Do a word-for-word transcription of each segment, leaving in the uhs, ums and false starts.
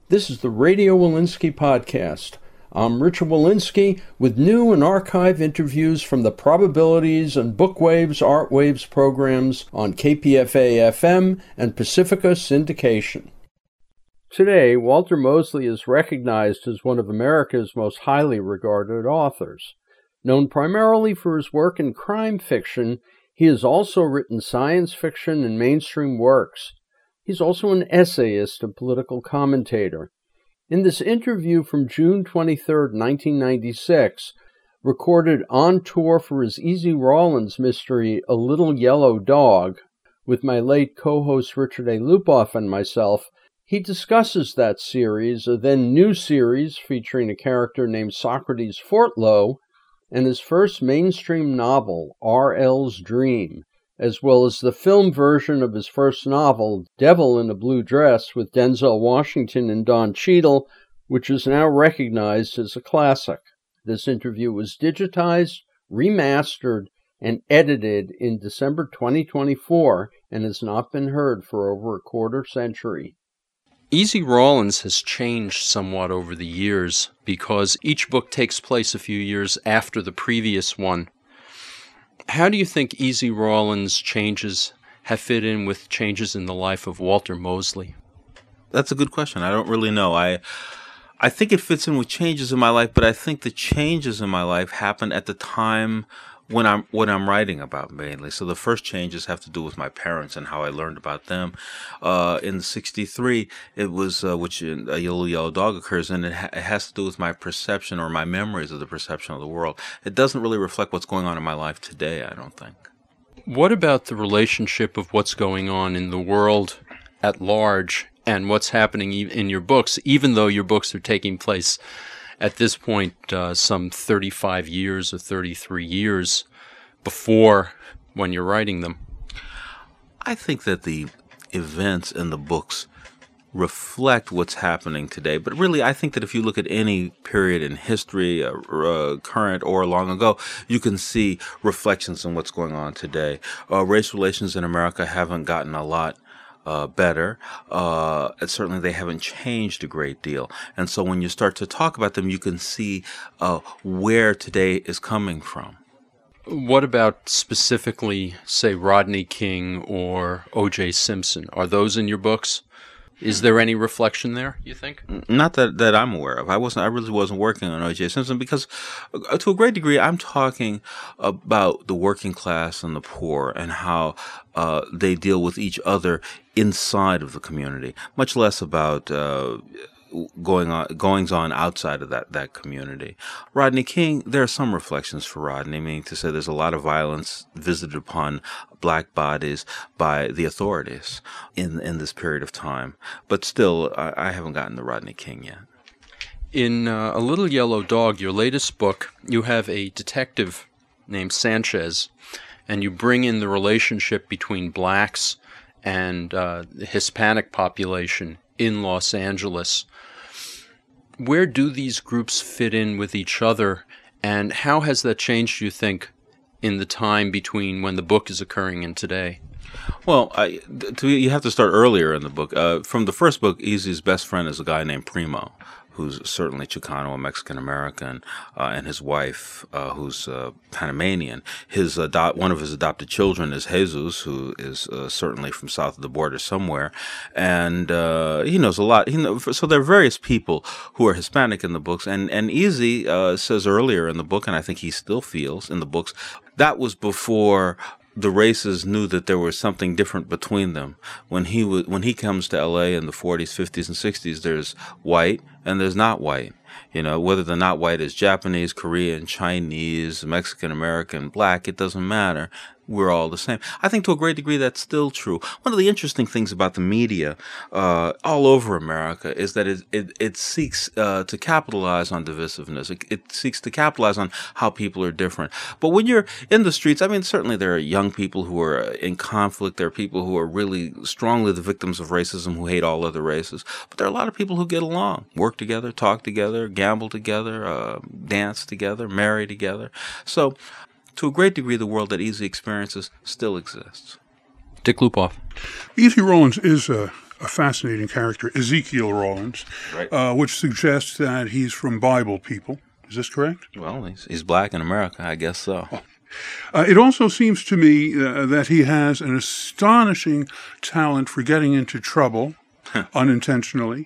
This is the Radio Walensky Podcast. I'm Richard Walensky with new and archive interviews from the Probabilities and Bookwaves Art Waves programs on K P F A F M and Pacifica Syndication. Today, Walter Mosley is recognized as one of America's most highly regarded authors. Known primarily for his work in crime fiction, he has also written science fiction and mainstream works. He's also an essayist and political commentator. In this interview from June twenty-third, nineteen ninety-six, recorded on tour for his Easy Rawlins mystery, A Little Yellow Dog, with my late co-host Richard A. Lupoff and myself, he discusses that series, a then new series featuring a character named Socrates Fortlow, and his first mainstream novel, R L's Dream, as well as the film version of his first novel, Devil in a Blue Dress, with Denzel Washington and Don Cheadle, which is now recognized as a classic. This interview was digitized, remastered, and edited in December twenty twenty-four and has not been heard for over a quarter century. Easy Rawlins has changed somewhat over the years because each book takes place a few years after the previous one. How do you think Easy Rawlins' changes have fit in with changes in the life of Walter Mosley? That's a good question. I don't really know. I I think it fits in with changes in my life, but I think the changes in my life happened at the time when I'm what I'm writing about mainly. So the first changes have to do with my parents and how I learned about them. Uh, in sixty-three, it was uh, which in A Little Yellow Dog occurs in. It, ha- it has to do with my perception or my memories of the perception of the world. It doesn't really reflect what's going on in my life today, I don't think. What about the relationship of what's going on in the world at large and what's happening in your books, even though your books are taking place at this point uh, some thirty-five years or thirty-three years before when you're writing them? I think that the events in the books reflect what's happening today. But really, I think that if you look at any period in history, uh, uh, current or long ago, you can see reflections on what's going on today. Uh, race relations in America haven't gotten a lot Uh, better. Uh, and certainly they haven't changed a great deal. And so when you start to talk about them, you can see uh, where today is coming from. What about specifically, say, Rodney King or O J Simpson? Are those in your books? Is there any reflection there, you think? Not that, that I'm aware of. I wasn't. I really wasn't working on O J Simpson because, uh, to a great degree, I'm talking about the working class and the poor and how uh, they deal with each other inside of the community. Much less about uh, going on goings on outside of that that community. Rodney King. There are some reflections for Rodney. Meaning to say, there's a lot of violence visited upon black bodies by the authorities in in this period of time. But still, I, I haven't gotten to Rodney King yet. In uh, A Little Yellow Dog, your latest book, you have a detective named Sanchez, and you bring in the relationship between blacks and uh, the Hispanic population in Los Angeles. Where do these groups fit in with each other, and how has that changed, you think, in the time between when the book is occurring and today? Well, I, to, you have to start earlier in the book. Uh, from the first book, Easy's best friend is a guy named Primo, who's certainly Chicano, a Mexican-American, uh, and his wife, uh, who's uh, Panamanian. His ado- One of his adopted children is Jesus, who is uh, certainly from south of the border somewhere, and uh, he knows a lot. He know, so there are various people who are Hispanic in the books, and, and Easy uh, says earlier in the book, and I think he still feels in the books, that was before the races knew that there was something different between them. When he w- when he comes to L A in the forties, fifties, and sixties, there's white and there's not white. You know, whether the not white is Japanese, Korean, Chinese, Mexican, American, black, it doesn't matter. We're all the same. I think to a great degree that's still true. One of the interesting things about the media uh, all over America is that it it, it seeks uh, to capitalize on divisiveness. It, it seeks to capitalize on how people are different. But when you're in the streets, I mean, certainly there are young people who are in conflict. There are people who are really strongly the victims of racism who hate all other races. But there are a lot of people who get along, work together, talk together, gamble together, uh, dance together, marry together. So to a great degree, the world that Easy experiences still exists. Dick Lupoff. Easy Rawlins is a, a fascinating character, Ezekiel Rawlins, Right. uh, which suggests that he's from Bible people. Is this correct? Well, he's, he's black in America, I guess so. Uh, it also seems to me uh, that he has an astonishing talent for getting into trouble unintentionally.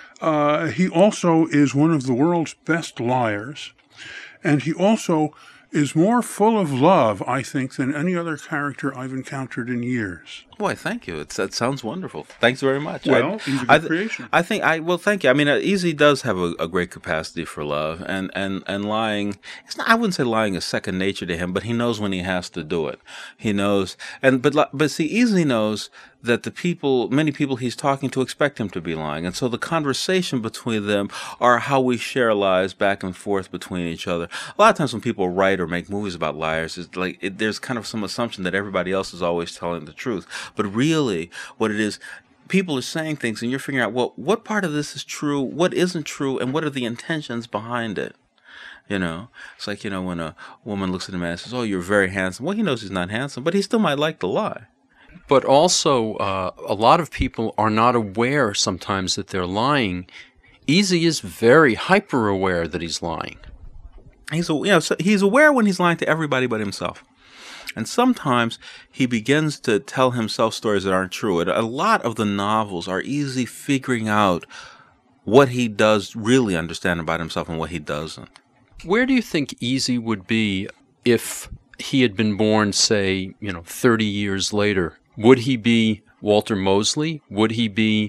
Uh, he also is one of the world's best liars, and he also is more full of love, I think, than any other character I've encountered in years. Boy, thank you. It's, that sounds wonderful. Thanks very much. Well, I, he's a good I, th- creation. I think I well, thank you. I mean, uh, Easy does have a, a great capacity for love, and and and lying. It's not. I wouldn't say lying is second nature to him, but he knows when he has to do it. He knows, and but li- but see, Easy knows that the people, many people he's talking to, expect him to be lying, and so the conversation between them are how we share lies back and forth between each other. A lot of times when people write or make movies about liars, it's like it, there's kind of some assumption that everybody else is always telling the truth. But really, what it is, people are saying things, and you're figuring out, well, what part of this is true, what isn't true, and what are the intentions behind it? You know, it's like, you know, when a woman looks at a man and says, oh, you're very handsome. Well, he knows he's not handsome, but he still might like to lie. But also, uh, a lot of people are not aware sometimes that they're lying. Easy is very hyper-aware that he's lying. He's, you know, so he's aware when he's lying to everybody but himself. And sometimes he begins to tell himself stories that aren't true. And a lot of the novels are Easy figuring out what he does really understand about himself and what he doesn't. Where do you think Easy would be if he had been born, say, you know, thirty years later? Would he be Walter Mosley? Would he be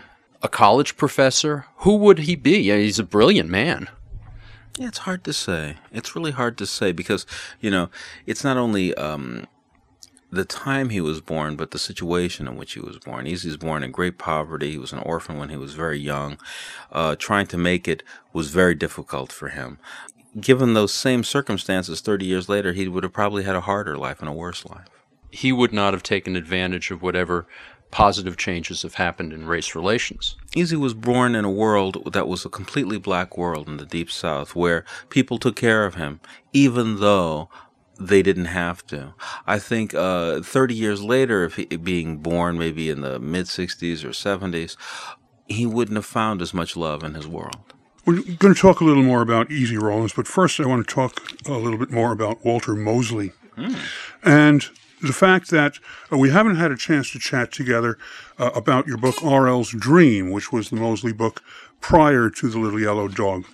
a college professor? Who would he be? Yeah, he's a brilliant man. Yeah, it's hard to say. It's really hard to say because, you know, it's not only um, the time he was born, but the situation in which he was born. Easy was born in great poverty. He was an orphan when he was very young. Uh, trying to make it was very difficult for him. Given those same circumstances thirty years later, he would have probably had a harder life and a worse life. He would not have taken advantage of whatever positive changes have happened in race relations. Easy was born in a world that was a completely black world in the Deep South, where people took care of him, even though they didn't have to. I think uh, thirty years later, if he, being born maybe in the mid-sixties or seventies, he wouldn't have found as much love in his world. We're going to talk a little more about Easy Rawlins, but first I want to talk a little bit more about Walter Mosley. Mm. And the fact that uh, we haven't had a chance to chat together uh, about your book, R L's Dream, which was the Mosley book prior to The Little Yellow Dog.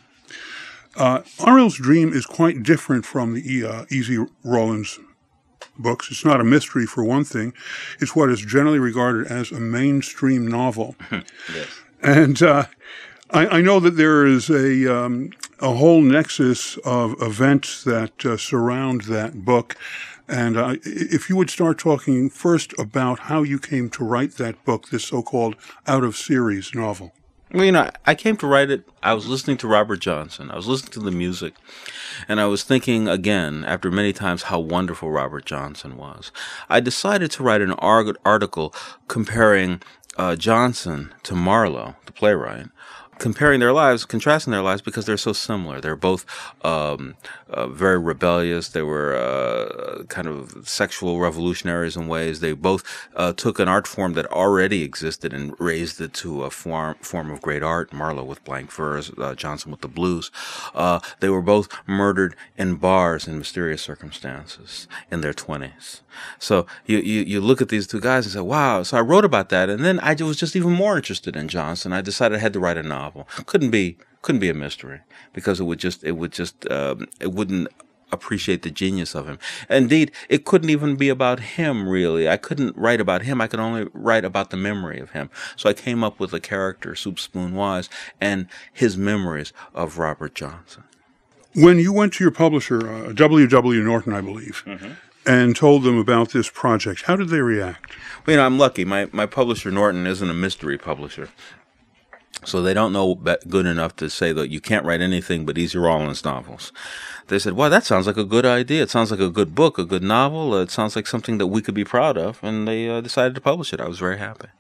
Uh, R L's Dream is quite different from the uh, Easy Rawlins books. It's not a mystery, for one thing. It's what is generally regarded as a mainstream novel. Yes. And uh, I, I know that there is a um, a whole nexus of events that uh, surround that book. And uh, if you would start talking first about how you came to write that book, this so-called out-of-series novel. Well, you know, I came to write it, I was listening to Robert Johnson, I was listening to the music, and I was thinking again, after many times, how wonderful Robert Johnson was. I decided to write an article comparing uh, Johnson to Marlowe, the playwright, comparing their lives, contrasting their lives, because they're so similar. They're both um, uh, very rebellious. They were uh, kind of sexual revolutionaries in ways. They both uh, took an art form that already existed and raised it to a form form of great art. Marlowe with blank furs, uh, Johnson with the blues. Uh, they were both murdered in bars in mysterious circumstances in their twenties. So you, you, you look at these two guys and say, wow. So I wrote about that, and then I was just even more interested in Johnson. I decided I had to write a novel. Couldn't be couldn't be a mystery, because it would just it would just um, it wouldn't appreciate the genius of him. Indeed, it couldn't even be about him, really. I couldn't write about him. I could only write about the memory of him. So I came up with a character, Soup Spoon Wise, and his memories of Robert Johnson. When you went to your publisher, uh, W W. Norton, I believe, mm-hmm. and told them about this project, how did they react? Well, you know, I'm lucky. My my publisher, Norton, isn't a mystery publisher. So they don't know good enough to say that you can't write anything but Easy Rawlins novels. They said, well, that sounds like a good idea. It sounds like a good book, a good novel. It sounds like something that we could be proud of. And they uh, decided to publish it. I was very happy.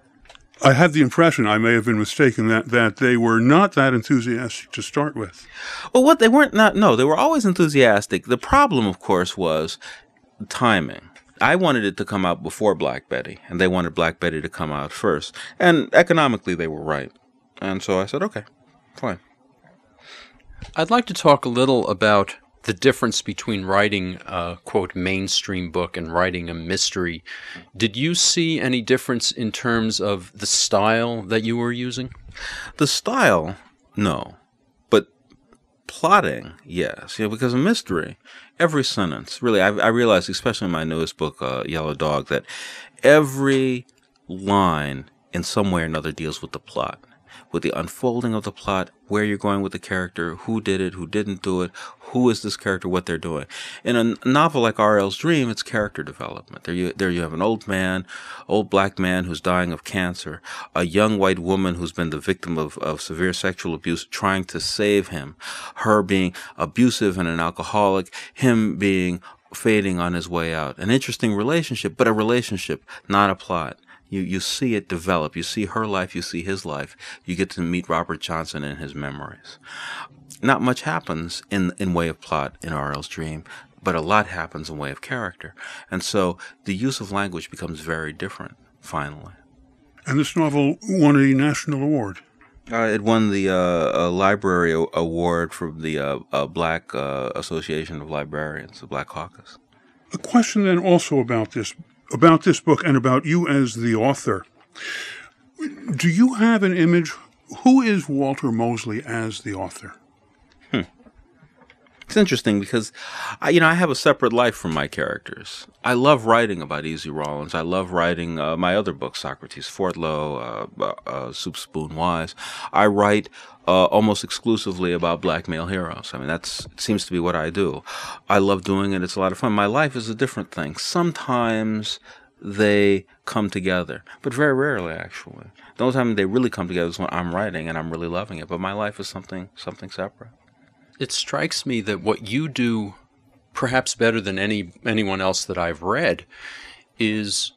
I had the impression, I may have been mistaken, that, that they were not that enthusiastic to start with. Well, what they weren't not, no, they were always enthusiastic. The problem, of course, was timing. I wanted it to come out before Black Betty, and they wanted Black Betty to come out first. And economically, they were right. And so I said, okay, fine. I'd like to talk a little about the difference between writing a, quote, mainstream book and writing a mystery. Did you see any difference in terms of the style that you were using? The style, no. But plotting, yes. You know, because a mystery, every sentence, really, I, I realized, especially in my newest book, uh, Yellow Dog, that every line in some way or another deals with the plot, with the unfolding of the plot, where you're going with the character, who did it, who didn't do it, who is this character, what they're doing. In a novel like R L's Dream, it's character development. There you, there you have an old man, old black man who's dying of cancer, a young white woman who's been the victim of, of severe sexual abuse, trying to save him, her being abusive and an alcoholic, him being fading on his way out. An interesting relationship, but a relationship, not a plot. You you see it develop. You see her life. You see his life. You get to meet Robert Johnson and his memories. Not much happens in in way of plot in R L's Dream, but a lot happens in way of character. And so the use of language becomes very different, finally. And this novel won a national award. Uh, it won the uh, uh, Library Award from the uh, uh, Black uh, Association of Librarians, the Black Caucus. A question then also about this about this book and about you as the author. Do you have an image? Who is Walter Mosley as the author? Hmm. It's interesting because, I, you know, I have a separate life from my characters. I love writing about Easy Rawlins. I love writing uh, my other books, Socrates, Fortlow, uh, uh, uh, Soup Spoon Wise. I write uh, almost exclusively about black male heroes. I mean, that's it seems to be what I do. I love doing it. It's a lot of fun. My life is a different thing. Sometimes they come together, but very rarely, actually. The only time they really come together is when I'm writing and I'm really loving it. But my life is something something separate. It strikes me that what you do, perhaps better than any anyone else that I've read, is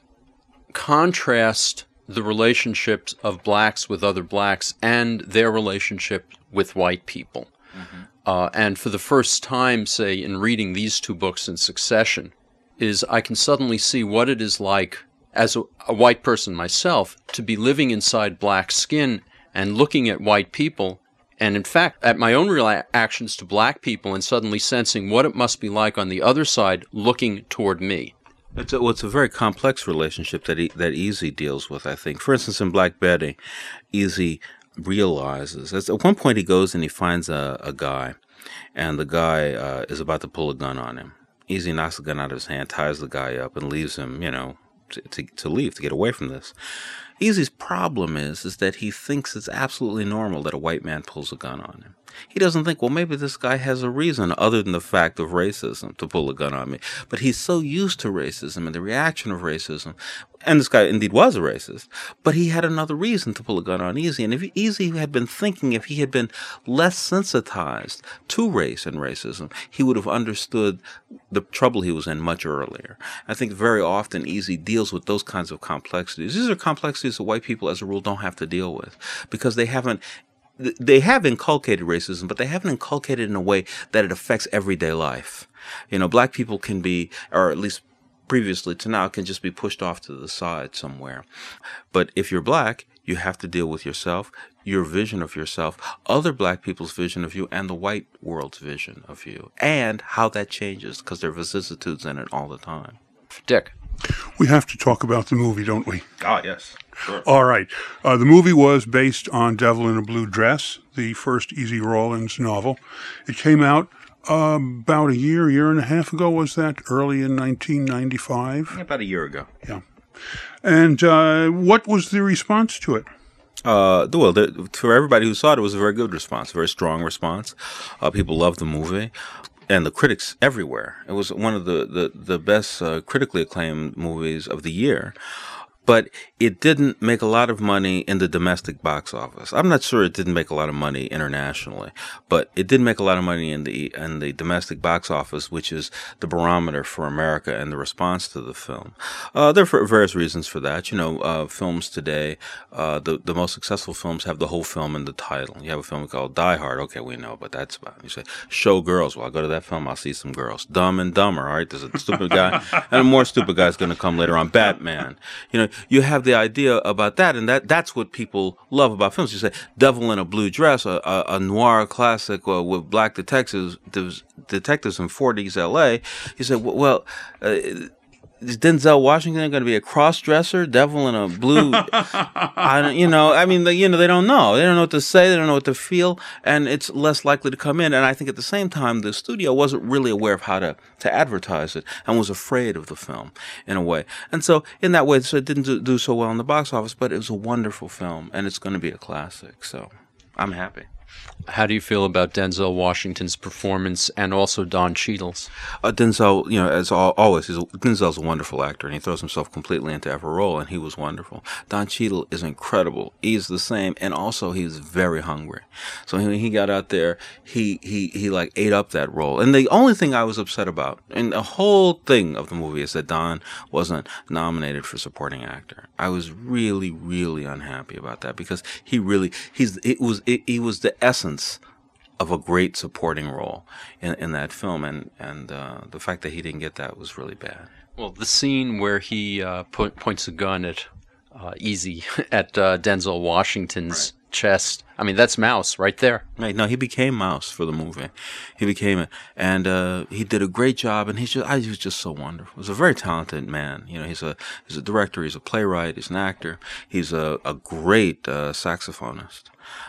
contrast the relationships of blacks with other blacks and their relationship with white people. Mm-hmm. Uh, and for the first time, say, in reading these two books in succession, is I can suddenly see what it is like, as a, a white person myself, to be living inside black skin and looking at white people, and in fact, at my own reactions to black people, and suddenly sensing what it must be like on the other side looking toward me. It's a, well, it's a very complex relationship that he, that Easy deals with, I think. For instance, in Black Betty, Easy realizes, at one point he goes and he finds a, a guy, and the guy uh, is about to pull a gun on him. Easy knocks the gun out of his hand, ties the guy up, and leaves him, you know, to, to, to leave, to get away from this. Easy's problem is, is that he thinks it's absolutely normal that a white man pulls a gun on him. He doesn't think, well, maybe this guy has a reason other than the fact of racism to pull a gun on me. But he's so used to racism and the reaction of racism, and this guy indeed was a racist, but he had another reason to pull a gun on Easy. And if Easy had been thinking, if he had been less sensitized to race and racism, he would have understood the trouble he was in much earlier. I think very often Easy deals with those kinds of complexities. These are complexities that white people, as a rule, don't have to deal with because they haven't They have inculcated racism, but they haven't inculcated it in a way that it affects everyday life. You know, black people can be, or at least previously to now, can just be pushed off to the side somewhere. But if you're black, you have to deal with yourself, your vision of yourself, other black people's vision of you, and the white world's vision of you, and how that changes, because there are vicissitudes in it all the time. Dick. We have to talk about the movie, don't we? Ah, yes. Sure. All right. Uh, the movie was based on Devil in a Blue Dress, the first Easy Rawlins novel. It came out uh, about a year, year and a half ago, was that? Early in nineteen ninety-five? About a year ago. Yeah. And uh, what was the response to it? Uh, well, the, for everybody who saw it, it was a very good response, a very strong response. Uh, people loved the movie. And the critics everywhere. It was one of the, the, the best uh, critically acclaimed movies of the year. but it didn't make a lot of money in the domestic box office. I'm not sure it didn't make a lot of money internationally, but it did make a lot of money in the in the domestic box office, which is the barometer for America and the response to the film. Uh, there are various reasons for that. You know, uh, films today, uh, the the most successful films have the whole film in the title. You have a film called Die Hard. Okay, we know what that's about. You say Showgirls. Well, I'll go to that film. I'll see some girls. Dumb and Dumber. All right, there's a stupid guy, and a more stupid guy is going to come later on. Batman. You know, you have the idea about that, and that that's what people love about films. You say Devil in a Blue Dress, a, a, a noir classic uh, with black detectives, detectives in forties L A. You say, well, uh, is Denzel Washington going to be a cross-dresser, devil in a blue? I don't, you know, I mean, the, you know, they don't know. They don't know what to say. They don't know what to feel, and it's less likely to come in. And I think at the same time, the studio wasn't really aware of how to, to advertise it and was afraid of the film in a way. And so in that way, so it didn't do, do so well in the box office, but it was a wonderful film, and it's going to be a classic. So I'm happy. How do you feel about Denzel Washington's performance and also Don Cheadle's? Uh, Denzel, you know, as al- always, he's a, Denzel's a wonderful actor, and he throws himself completely into every role, and he was wonderful. Don Cheadle is incredible. He's the same, and also he's very hungry. So when he got out there, he, he, he like ate up that role. And the only thing I was upset about, and the whole thing of the movie, is that Don wasn't nominated for supporting actor. I was really, really unhappy about that, because he really, he's, it was, it, he was the essence of a great supporting role in, in that film, and and uh, the fact that he didn't get that was really bad. Well, the scene where he uh, point, points a gun at uh, Easy at uh, Denzel Washington's right. chest. I mean, that's Mouse right there. Right. No, he became Mouse for the movie. He became it, and uh, he did a great job. And he's just, I, he was just so wonderful. He's a very talented man. You know, he's a he's a director. He's a playwright. He's an actor. He's a a great uh, saxophonist.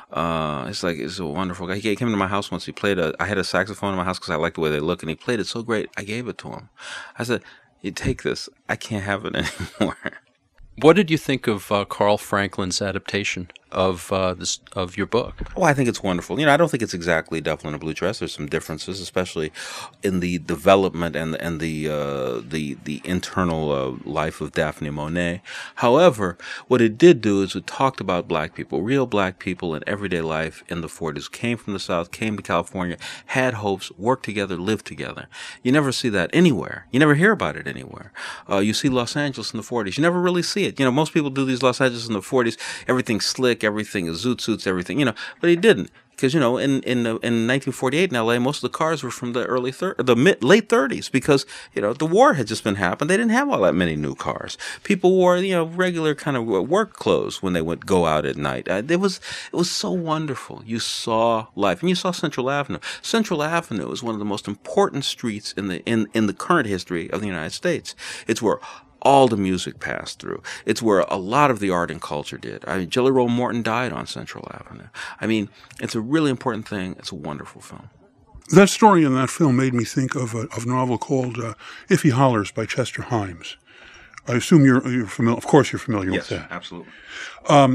Uh, it's like, it's a wonderful guy. He came to my house once. He played a, I had a saxophone in my house because I liked the way they look, and he played it so great. I gave it to him. I said, you take this. I can't have it anymore. What did you think of uh, Carl Franklin's adaptation of uh, this of your book? Oh, I think it's wonderful. You know, I don't think it's exactly Devil in a Blue Dress. There's some differences, especially in the development and and the uh, the the internal uh, life of Daphne Monet. However, what it did do is it talked about black people, real black people in everyday life in the forties, came from the South, came to California, had hopes, worked together, lived together. You never see that anywhere. You never hear about it anywhere. Uh, you see Los Angeles in the forties. You never really see it. You know, most people do these Los Angeles in the forties. Everything's slick, everything is zoot suits, everything, you know, but he didn't. Because, you know, in in in nineteen forty-eight in L A, most of the cars were from the early thir- the mid late thirties, because, you know, the war had just been happening. They didn't have all that many new cars. People wore, you know, regular kind of work clothes when they would go out at night. Uh, it was it was so wonderful. You saw life, and you saw Central Avenue. Central Avenue is one of the most important streets in the in in the current history of the United States. It's where all the music passed through. It's where a lot of the art and culture did. I mean, Jelly Roll Morton died on Central Avenue. I mean, it's a really important thing. It's a wonderful film. That story in that film made me think of a, of a novel called uh, If He Hollers by Chester Himes. I assume you're, you're familiar. Of course, you're familiar yes, with that. Absolutely. Um,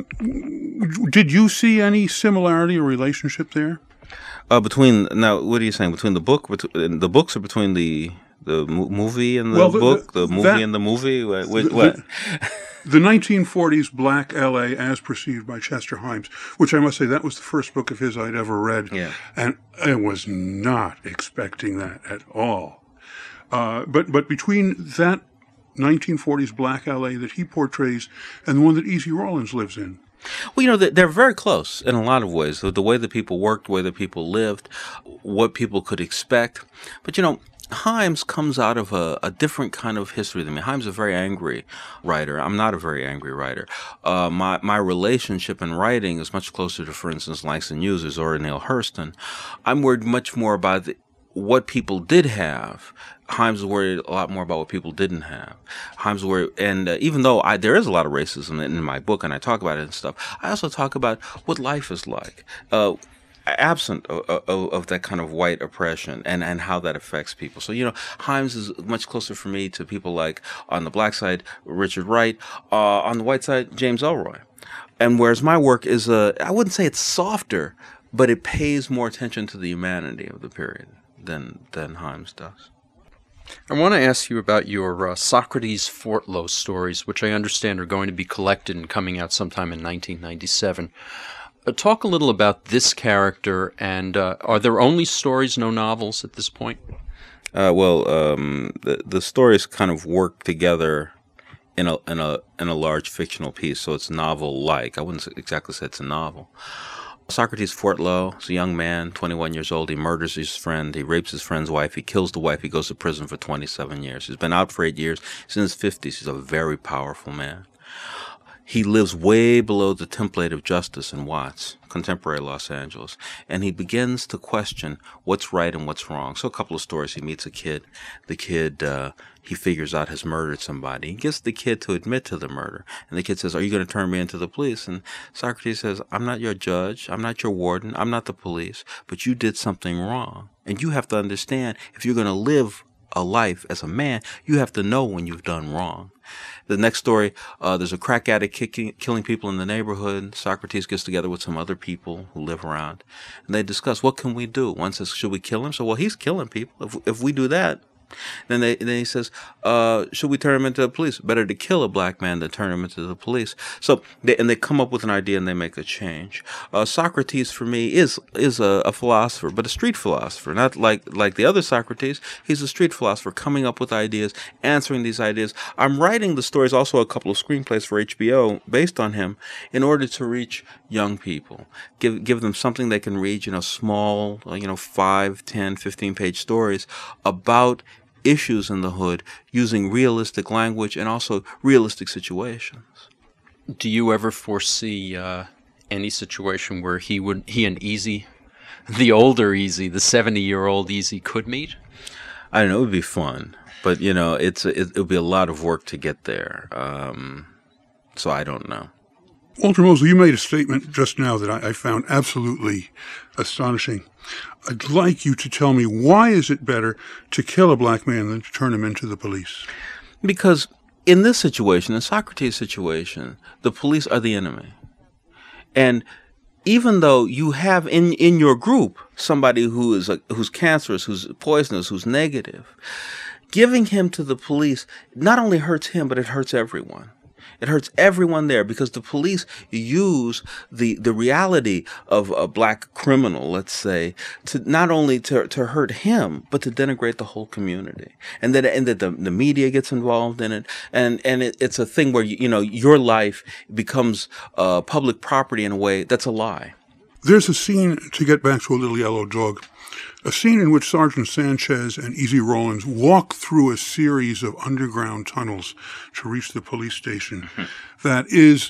did you see any similarity or relationship there? Uh, between now, what are you saying? Between the book, between, the books, or between the the movie and the, well, the book, the, the movie that, and the movie? What? what? The, the nineteen forties Black L A as perceived by Chester Himes, which I must say, that was the first book of his I'd ever read. Yeah. And I was not expecting that at all. Uh, but, but between that nineteen forties Black L A that he portrays and the one that Easy Rawlins lives in, well, you know, they're very close in a lot of ways. The way that people worked, the way that people lived, what people could expect. But, you know, Himes comes out of a, a different kind of history than me. Himes is a very angry writer. I'm not a very angry writer. Uh, my my relationship in writing is much closer to, for instance, Langston Hughes or Neil Hurston. I'm worried much more about the, what people did have. Himes is worried a lot more about what people didn't have. Himes worried, and uh, even though I, there is a lot of racism in, in my book, and I talk about it and stuff, I also talk about what life is like. Uh, absent of, of, of that kind of white oppression and, and how that affects people. So, you know, Himes is much closer for me to people like, on the black side, Richard Wright, uh, on the white side, James Ellroy. And whereas my work is, uh, I wouldn't say it's softer, but it pays more attention to the humanity of the period than, than Himes does. I want to ask you about your uh, Socrates Fortlow stories, which I understand are going to be collected and coming out sometime in nineteen ninety-seven. Uh, talk a little about this character, and uh, are there only stories, no novels at this point? Uh, well, um, the the stories kind of work together in a in a in a large fictional piece, so it's novel-like. I wouldn't exactly say it's a novel. Socrates Fortlow is a young man, twenty-one years old. He murders his friend. He rapes his friend's wife. He kills the wife. He goes to prison for twenty-seven years. He's been out for eight years. He's in his fifties. He's a very powerful man. He lives way below the template of justice in Watts, contemporary Los Angeles, and he begins to question what's right and what's wrong. So a couple of stories. He meets a kid. The kid, uh, he figures out has murdered somebody. He gets the kid to admit to the murder. And the kid says, "Are you going to turn me into the police?" And Socrates says, "I'm not your judge. I'm not your warden. I'm not the police. But you did something wrong. And you have to understand, if you're going to live a life as a man, you have to know when you've done wrong." The next story, uh, there's a crack addict kicking, killing people in the neighborhood. Socrates gets together with some other people who live around, and they discuss, what can we do? One says, should we kill him? So, well, he's killing people. If, if we do that, then they then he says, uh, should we turn him into the police? Better to kill a black man than turn him into the police. So, they, and they come up with an idea and they make a change. Uh, Socrates, for me, is is a, a philosopher, but a street philosopher, not like like the other Socrates. He's a street philosopher, coming up with ideas, answering these ideas. I'm writing the stories, also a couple of screenplays for H B O based on him, in order to reach young people, give give them something they can read, you know, small, you know, five, ten, fifteen page stories about issues in the hood using realistic language and also realistic situations. Do you ever foresee uh, any situation where he would he and Easy, the older Easy, the seventy-year-old Easy, could meet? I don't know. It would be fun, but you know, it's it, it would be a lot of work to get there. Um, so I don't know. Walter Mosley, you made a statement just now that I, I found absolutely astonishing. I'd like you to tell me, why is it better to kill a black man than to turn him into the police? Because in this situation, in Socrates' situation, the police are the enemy. And even though you have in, in your group somebody who is a, who's cancerous, who's poisonous, who's negative, giving him to the police not only hurts him, but it hurts everyone. It hurts everyone there, because the police use the, the reality of a black criminal, let's say, to not only to, to hurt him, but to denigrate the whole community. And that, and that the, the media gets involved in it. And, and it, it's a thing where, you, you know, your life becomes uh, public property in a way that's a lie. There's a scene, to get back to A Little Yellow Dog, a scene in which Sergeant Sanchez and Easy Rawlins walk through a series of underground tunnels to reach the police station mm-hmm. that is,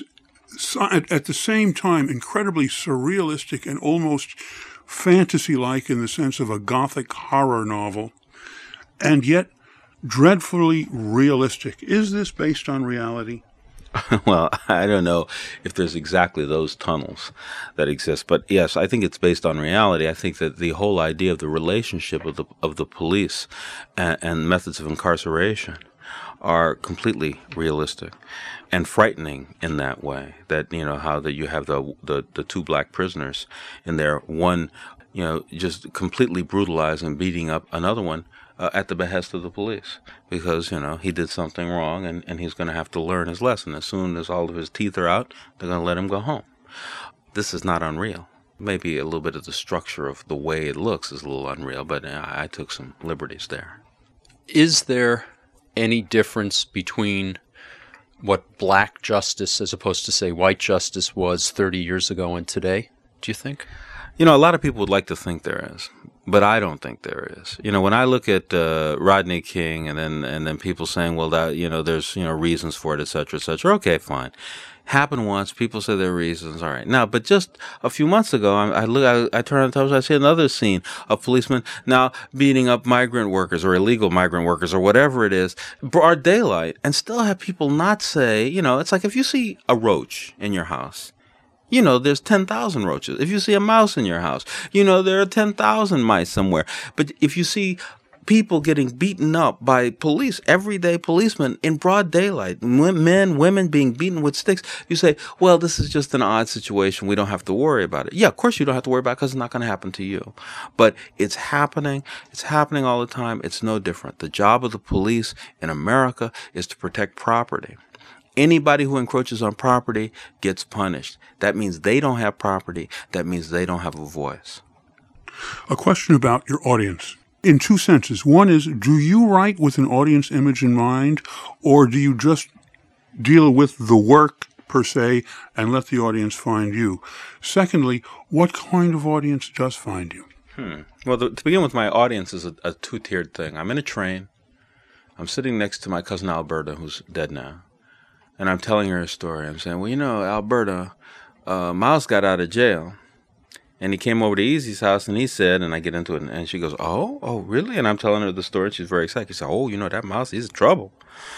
at the same time, incredibly surrealistic and almost fantasy-like in the sense of a gothic horror novel, and yet dreadfully realistic. Is this based on reality? Well, I don't know if there's exactly those tunnels that exist, but yes, I think it's based on reality. I think that the whole idea of the relationship of the of the police and, and methods of incarceration are completely realistic and frightening in that way. That, you know, how that you have the the, the two black prisoners in there, one, you know, just completely brutalizing and beating up another one Uh, at the behest of the police, because, you know, he did something wrong and, and he's going to have to learn his lesson. As soon as all of his teeth are out, they're going to let him go home. This is not unreal. Maybe a little bit of the structure of the way it looks is a little unreal, but uh, I took some liberties there. Is there any difference between what black justice, as opposed to, say, white justice, was thirty years ago and today, do you think? You know, a lot of people would like to think there is, but I don't think there is. You know, when I look at uh, Rodney King, and then and then people saying, well, that, you know, there's, you know, reasons for it, et cetera, et cetera. Okay, fine. Happened once. People say there are reasons. All right. Now, but just a few months ago, I, I look, I, I turn on the television, I see another scene of policemen now beating up migrant workers or illegal migrant workers or whatever it is, broad daylight, and still have people not say, you know, it's like if you see a roach in your house, you know, there's ten thousand roaches. If you see a mouse in your house, you know, there are ten thousand mice somewhere. But if you see people getting beaten up by police, everyday policemen in broad daylight, men, women being beaten with sticks. You say, well, this is just an odd situation. We don't have to worry about it. Yeah, of course you don't have to worry about it because it's not going to happen to you. But it's happening. It's happening all the time. It's no different. The job of the police in America is to protect property. Anybody who encroaches on property gets punished. That means they don't have property. That means they don't have a voice. A question about your audience. In two senses. One is, do you write with an audience image in mind, or do you just deal with the work per se and let the audience find you? Secondly, what kind of audience does find you? Hmm. Well, the, to begin with, my audience is a, a two-tiered thing. I'm in a train. I'm sitting next to my cousin Alberta, who's dead now, and I'm telling her a story. I'm saying, well, you know, Alberta, uh, Miles got out of jail. And he came over to Easy's house, and he said, and I get into it, and she goes, oh, oh, really? And I'm telling her the story, and she's very excited. She said, oh, you know, that Miles, he's in trouble.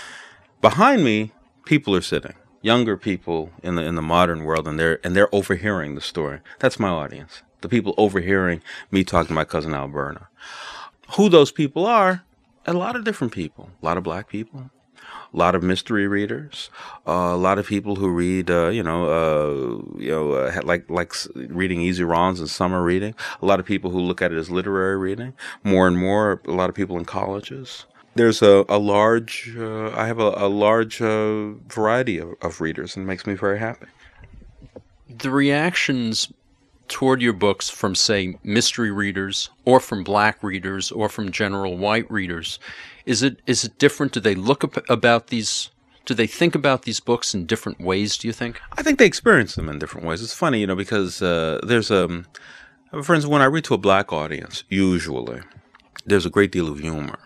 Behind me, people are sitting, younger people in the in the modern world, and they're and they're overhearing the story. That's my audience, the people overhearing me talking to my cousin Alberta. Who those people are, a lot of different people, a lot of black people. A lot of mystery readers, uh, a lot of people who read, uh, you know, uh, you know, uh, like like reading Easy Rollins and summer reading. A lot of people who look at it as literary reading. More and more, a lot of people in colleges. There's a, a large, uh, I have a, a large uh, variety of, of readers, and it makes me very happy. The reactions toward your books from, say, mystery readers, or from black readers, or from general white readers, is it is it different? Do they look up about these? Do they think about these books in different ways, do you think? I think they experience them in different ways. It's funny, you know, because uh, there's a, um, for instance, when I read to a black audience, usually there's a great deal of humor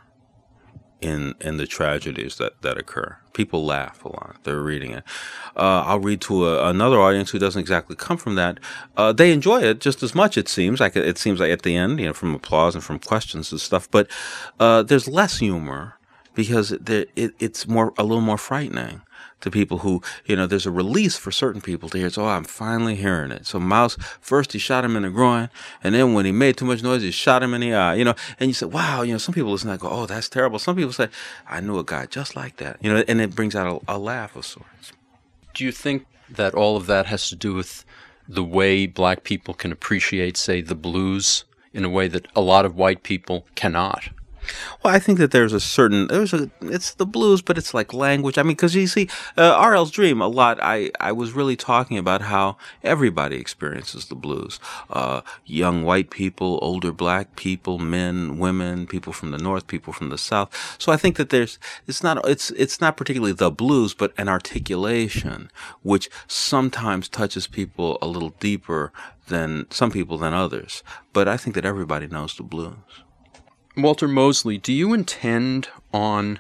in in the tragedies that, that occur. People laugh a lot. They're reading it. Uh, I'll read to a, another audience who doesn't exactly come from that. Uh, they enjoy it just as much, it seems. Like it seems like at the end, you know, from applause and from questions and stuff. But uh, there's less humor because it, it, it's more a little more frightening to people who, you know, there's a release for certain people to hear. So, oh, I'm finally hearing it. So Mouse, first he shot him in the groin, and then when he made too much noise, he shot him in the eye, you know, and you say, wow, you know, some people listen and go, oh, that's terrible. Some people say, I knew a guy just like that, you know, and it brings out a, a laugh of sorts. Do you think that all of that has to do with the way black people can appreciate, say, the blues in a way that a lot of white people cannot? Well, I think that there's a certain, there's a, it's the blues, but it's like language. I mean, because you see, uh, R L's Dream, a lot, I, I was really talking about how everybody experiences the blues. Uh, young white people, older black people, men, women, people from the North, people from the South. So I think that there's, it's not, it's, it's not particularly the blues, but an articulation, which sometimes touches people a little deeper than some people than others. But I think that everybody knows the blues. Walter Mosley, do you intend on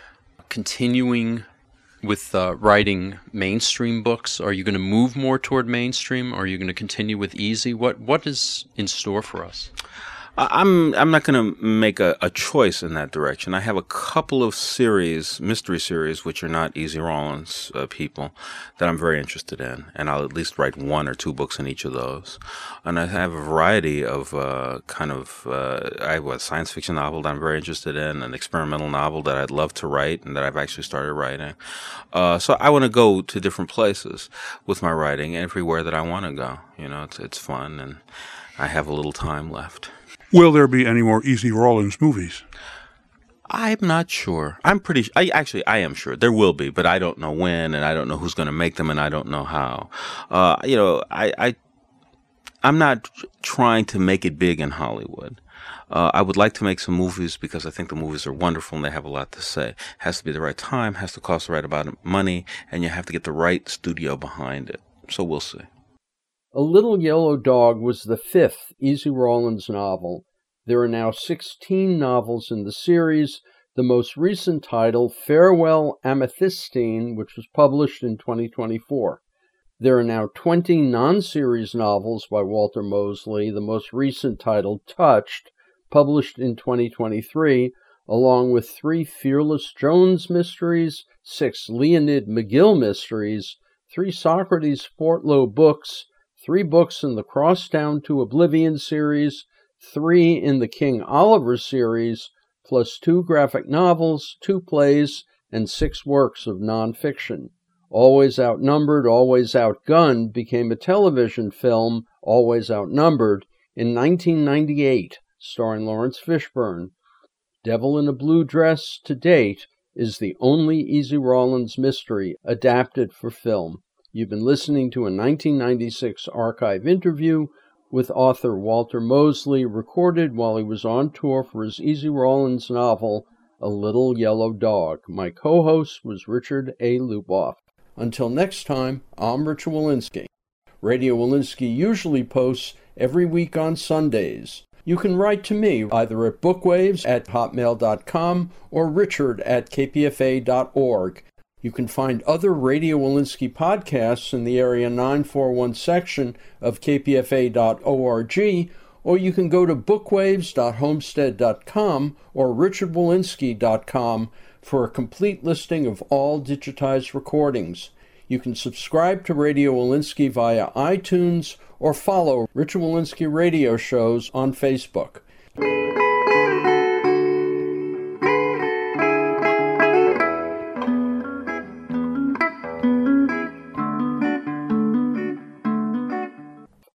continuing with uh, writing mainstream books? Are you going to move more toward mainstream? Are you going to continue with easy? What What is in store for us? I'm I'm not going to make a, a choice in that direction. I have a couple of series, mystery series, which are not Easy Rollins uh, people, that I'm very interested in, and I'll at least write one or two books in each of those. And I have a variety of uh, kind of, uh, I have a science fiction novel that I'm very interested in, an experimental novel that I'd love to write and that I've actually started writing. Uh, so I want to go to different places with my writing, everywhere that I want to go. You know, it's it's fun, and I have a little time left. Will there be any more Easy Rollins movies? I'm not sure. I'm pretty I actually, I am sure. There will be, but I don't know when, and I don't know who's going to make them, and I don't know how. Uh, you know, I, I, I'm not trying to make it big in Hollywood. Uh, I would like to make some movies because I think the movies are wonderful and they have a lot to say. It has to be the right time, has to cost the right amount of money, and you have to get the right studio behind it. So we'll see. A Little Yellow Dog was the fifth Easy Rollins novel. There are now sixteen novels in the series, the most recent title, Farewell Amethystine, which was published in twenty twenty-four. There are now twenty non-series novels by Walter Mosley, the most recent title, Touched, published in twenty twenty-three, along with three Fearless Jones mysteries, six Leonid McGill mysteries, three Socrates Fortlow books, three books in the Crosstown to Oblivion series, three in the King Oliver series, plus two graphic novels, two plays, and six works of nonfiction. Always Outnumbered, Always Outgunned became a television film, Always Outnumbered, in nineteen ninety-eight, starring Lawrence Fishburne. Devil in a Blue Dress, to date, is the only Easy Rawlins mystery adapted for film. You've been listening to a nineteen ninety-six archive interview with author Walter Mosley, recorded while he was on tour for his Easy Rawlins novel, A Little Yellow Dog. My co-host was Richard A. Luboff. Until next time, I'm Richard Wolinsky. Radio Wolinsky usually posts every week on Sundays. You can write to me either at bookwaves at hotmail dot com or richard at k p f a dot org. You can find other Radio Wolinsky podcasts in the Area nine forty-one section of k p f a dot org, or you can go to bookwaves dot homestead dot com or richard wolinsky dot com for a complete listing of all digitized recordings. You can subscribe to Radio Wolinsky via iTunes or follow Richard Wolinsky radio shows on Facebook.